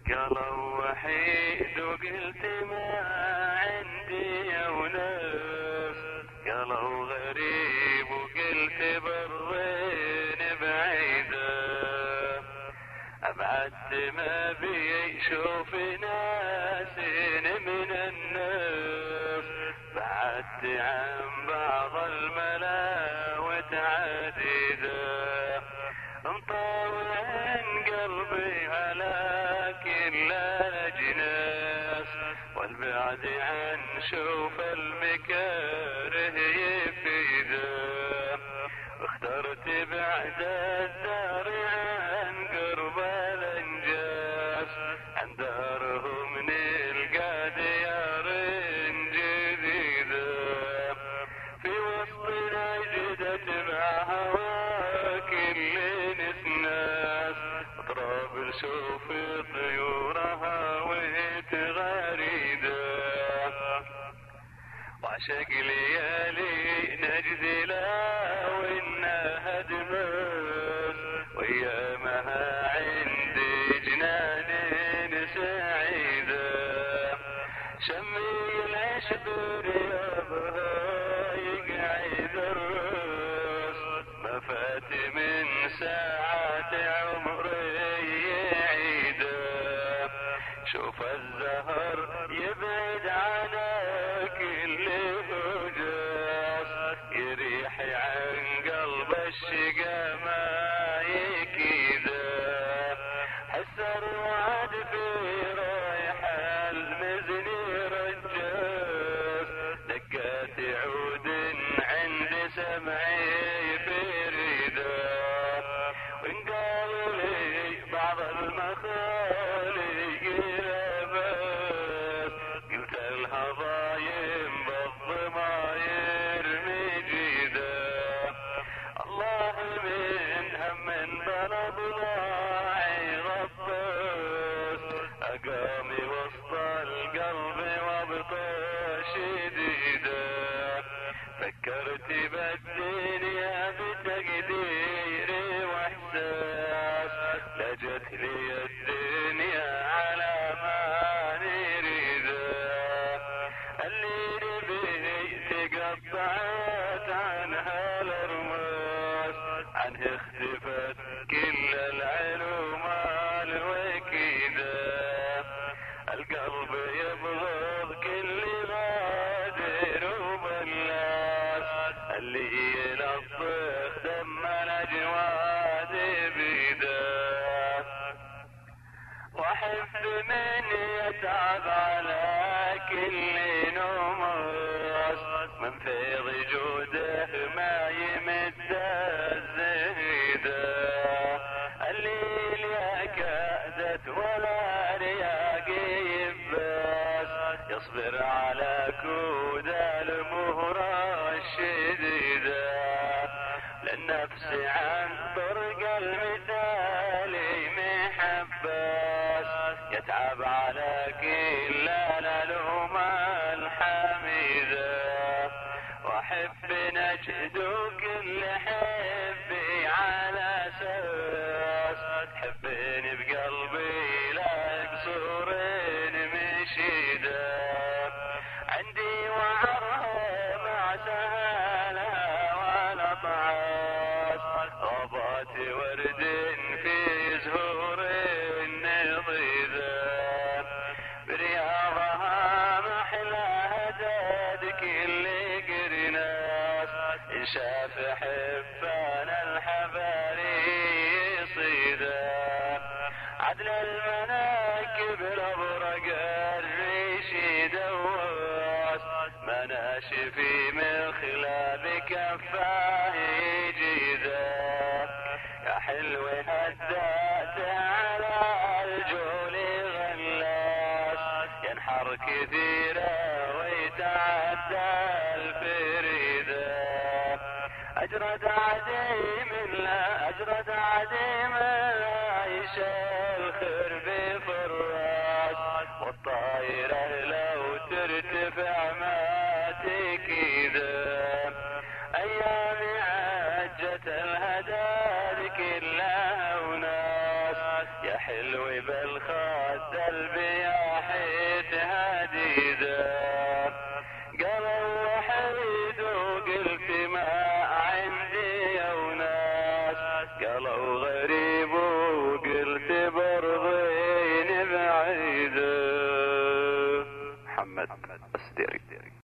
قالوا وحيد وقلت ما عندي يا وناس، قالوا غريب وقلت برين بعيدة، أبعدت ما بيشوف ناس من الناس، بعدت عن بعض الملا وتعديده، مطاوع قلبي على كل الأجناس، والبعد عن شوف المكاره يفيده، واخترت بعد الدار عن قرب الانجاس، عن دارهم نلقى ديار جديده، في وسط العجدة مع هواك اللي نسناس، اطراب نشوف طيورها وتغاريده، وعشق ليالي نجد لا وانها دماس، وايامها عندي جنان سعيده، شمي العشب رياضها يقعد الراس، ما فات من ساعات عمري يعيده، شوف الزهر يبعد على كل هجاس، يريح عن قلب الشقا ما يكيده، حس الرعد في رايح المزن رجاس، دقات عود عند سمعي فريده، وان قالوا لي بعض المخالق لباس، قلت الهضايم بالضماير مجيده، الله من هم بلا ضلاعي غطاس، اقامي وسط القلب وابطى شديده، فكرت بالدنيا بتقديري واحساس، لجت لي الدنيا على ما نريده، اللي نبي تقطعت عنها الارماس، عنه اختفت كل العلوم الوكيده، القلب يبغض كل غادر وبلاس، اللي يلطخ دم الاجواد بيده، واحب من يتعب على كل نماس، من فيض جوده ما يمد الزهيده، الليل يا كادت ولا رياقي يباس، يصبر على كود المهرة الشديده، للنفس عن طرق المثالي محباس، يتعب على كل الالوم الحميده، واحب نجد كل حبي على اساس، حبني بقلبي لا يقصر مشيده، عندي وعرها مع سهلها ولا طعاس، غابات ورد في زهور نضيده، برياضها محلاها زاد كل قرناس، ان شاف حبان الحباري يصيده، عدل المناكب الابرق الريشي دواس، مناشفي من خلال كفاه يجيده، يا حلو هدات على الجول غلاس، ينحر كثيرا ويتعدى الفريده، اجرد عديم لا اجرد عديم لا يشال خرب فراس، والطايره لو ترتفع ما تكيده، ايامي عجت الهدى كلها وناس، يا حلو بالخد محمد السديري.